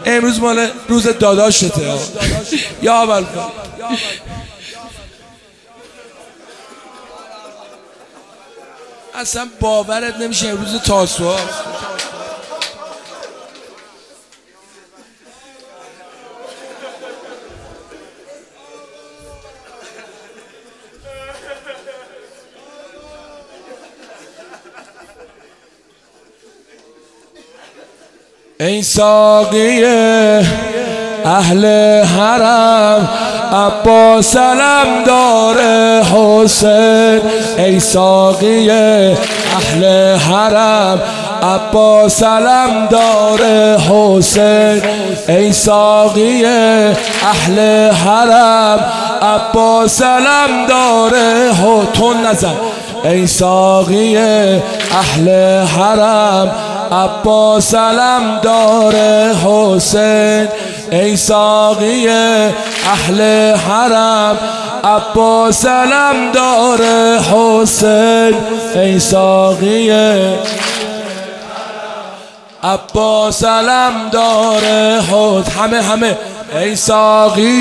امروز مال روز داداشته یا اول اصلا باورت نمیشه روز تاسوعا. ای ساقی اهل حرم عباس علم دار حسین. ای ساقی اهل حرم عباس علم دار حسین. ای ساقی اهل حرم عباس علم دار تون نزن. ای ساقی اهل حرم عباس علم دار حسین. ای ساقی اهل حرم عباس علم دار حسین. ای ساقی عباس علم دار حسین. همه ای ساقی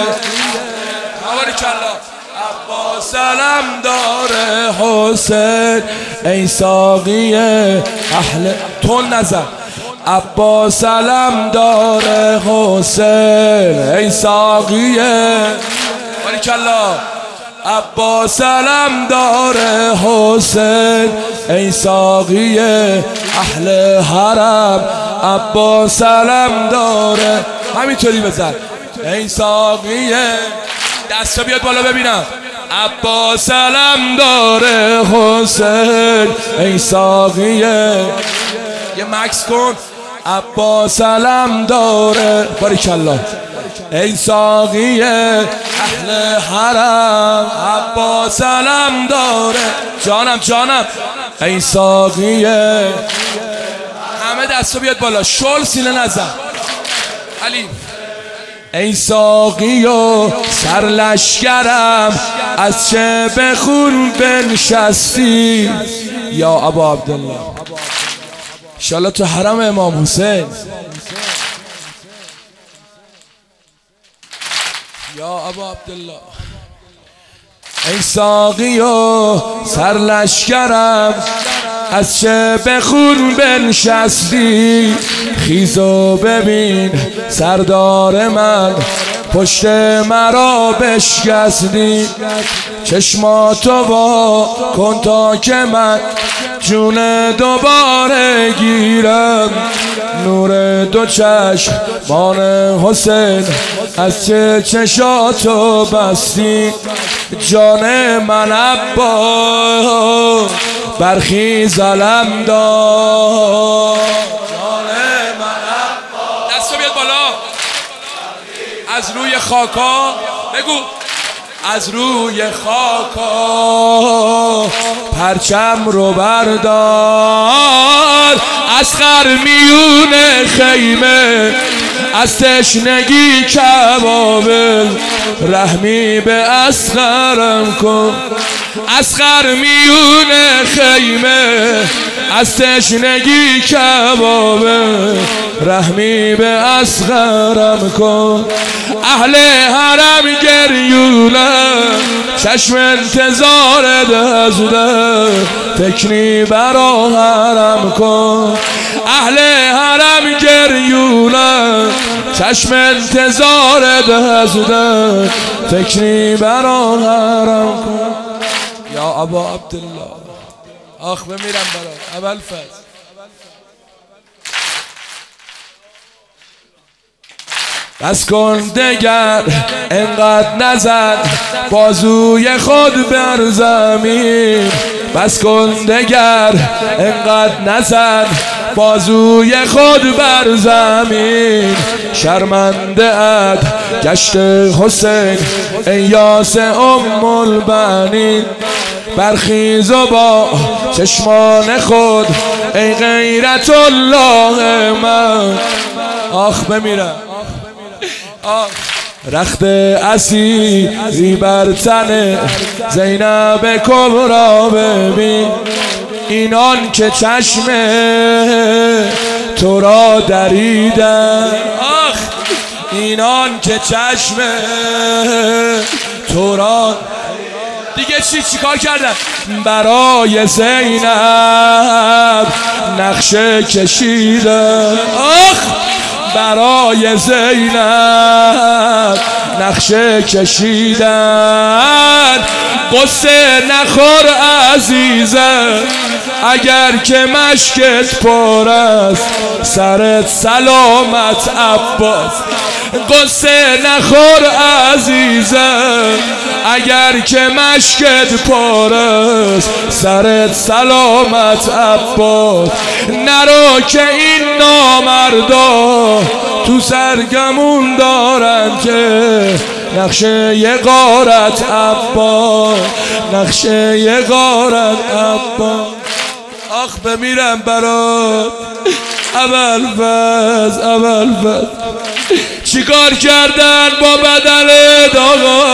عباس علم دار حسین. ای ساقی اهل تون نزن. عباس علم دار حسین. ای ساقی باریکالله عباس علم دار حسین. ای ساقی اهل حرم عباس علم دار. همینطوری بزن. ای ساقی دستا بیاد بالا ببینم. عباس علم دار حسین. ای ساقی یه مکس کن. عباس علم داره باریکالله. ای ساقی اهل حرم عباس علم داره. جانم ای ساقی همه دستو بیاد بالا. شل سینه نزن علی. ای ساقی و سرلشکرم از چه به خون بنشستی. یا ابا عبدالله انشالله تو حرم امام حسین. یا ابا عبدالله. ای ساقی و سرلشکرم از چه به خون بنشستی. خیز و ببین سردار من پشت مرا بشکستی. چشماتو وا کن تا که من جون دوباره گیرم. نور دو چشمان حسین از چه چشاتو بستی. جان من عباس برخیز علم دار. جان من عباس دستو بیاد بالا. از روی خاکا بگو. از روی خاکا پرچم رو بردار. اصغر میون خیمه از تشنگی کبابه. رحمی به اصغرم کن. اصغر میون خیمه از تشنگی کبابه. رحمی به اصغرم کن. اهل حرم گریونم چشم انتظار دزده. فکری برا حرم کن. اهل حرم گریونم چشم انتظار دزده. فکری برا حرم کن. یا ابا عبدالله آخ بمیرم برا اول فز. بس کن دگر انقدر نزن بازوی خود بر زمین. بس کن دگر انقدر نزن بازوی خود بر زمین. شرمنده ات گشت حسین ای یاس ام البنین. برخیز و با چشمان خود ای غیرت الله من. آخ بمیرم. رخت اسیری بر تن زینب کبرا ببین. اینان که چشم تو را دریدن. اینان که چشم توران دیگه چیکار کردن؟ برای زینب نقشه کشیدن. آخ برای زینب نقشه کشیدن. قصه نخور عزیزم اگر که مشکت پر است، سرت سلامت عباس. قصه نخور عزیزم اگر که مشکت پر است، سرت سلامت عباس. نرو که این نامردا تو سرگمون دارن که نقشه یه غارت عباس، نقشه یه غارت عباس. آخ بمیرم برات ابوالفضل، ابوالفضل چیکار کردن با بدنت آقا؟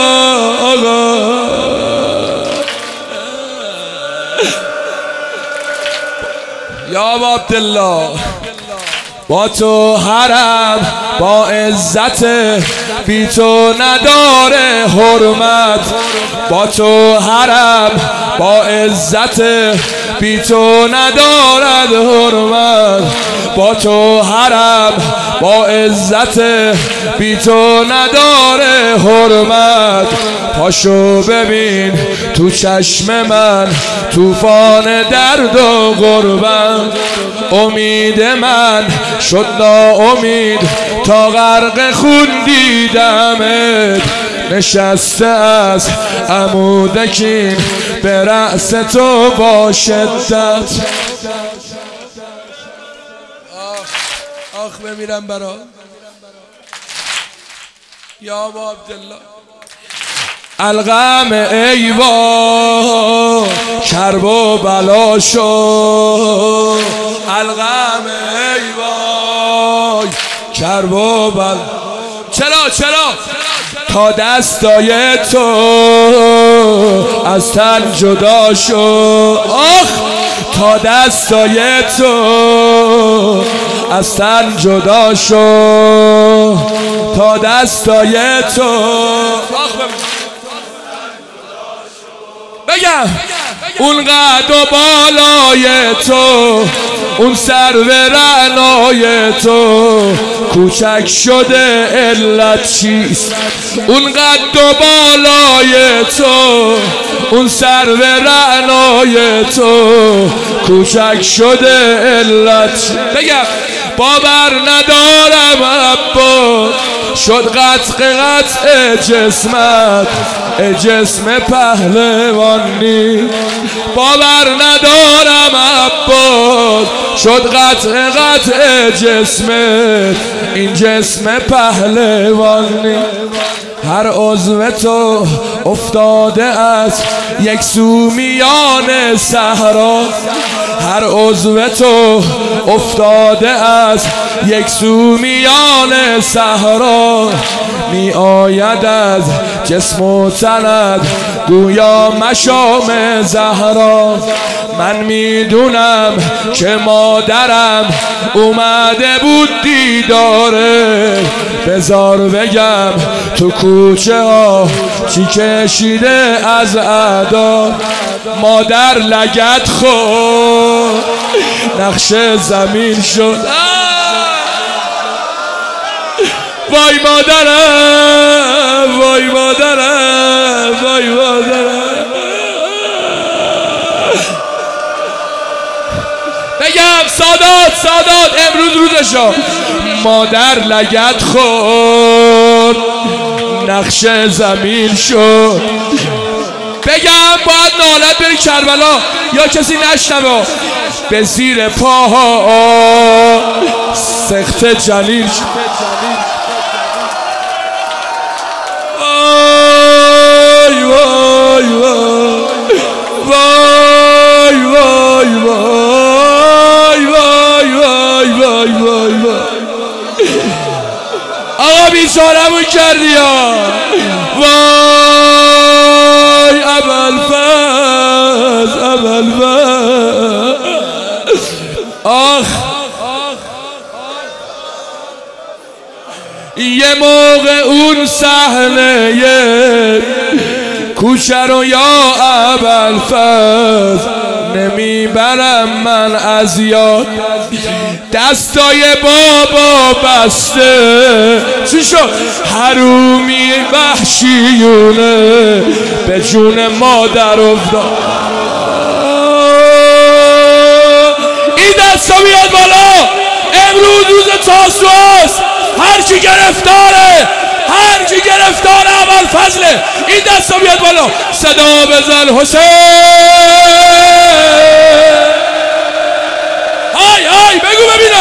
یا ابا عبدالله با تو حرم با عزت، بی تو نداره حرمت. با تو حرم با عزت، بی تو ندارد حرمت. با تو حرم با عزت، بی تو نداره حرمت. پاشو ببین تو چشم من طوفان درد و غربت. امید من شد ناامید تا غرق خون دیدمت. نشسته از عمودکین به رأس تو با شدت. آخ بمیرم برا یا ابا عبدالله. الغم ایوا کرب و بلا شو، الغم ایوا کرب و بلا. چرا تا دستای تو از تن جدا شو. آخ تا دستای تو از تن جدا شو، تا دستای تو. آخ بگم اون قد و بالای تو، اون سر و رعنای تو کوچک شده علت چیست؟ اون قد و بالای تو، اون سر و رعنای تو کوچک شده علت چیست؟ بگم باور ندارم عبا شد قطع جسمت، جسم پهلوانی. باور ندارم عباس شد قطع جسمت، این جسم پهلوانی. هر عضو تو افتاده از یک سو میان صحرا، هر عضو تو افتاده از یک سو میان صحرا. می آید از جسم و تنت گویا مشام زهرا. من میدونم که مادرم اومده بود دیداره، بذار بگم تو کوچه ها چی کشیده از ادا. مادر لگد خود نقشه زمین شد. وای مادرم، وای مادرم، وای مادرم. بگم سادات امروز روزشو. مادر لگد خورد نقشه زمین شد. بگم باید نالت بری کربلا یا کسی نشنوه. به زیر پاها سخت جلیل شد. وای وای وای وای وای وای وای وای وای وای. آقا بیچارمون کردی یا وای ابوالفضل، ابوالفضل. آخ یه موقع اون صحنه کوچه رو یا ابوالفضل نمیبرم من از یاد. دستای بابا بسته چی شد؟ حرومی وحشیونه به جون مادر افتاد. این دستا بیاد بالا، امروز روز تاسوعاست. هر کی گرفتاره، هر کی گرفتار ابوالفضله، این دستا بیاد بالا، صدا بزن حسین. های های بگو ببینم.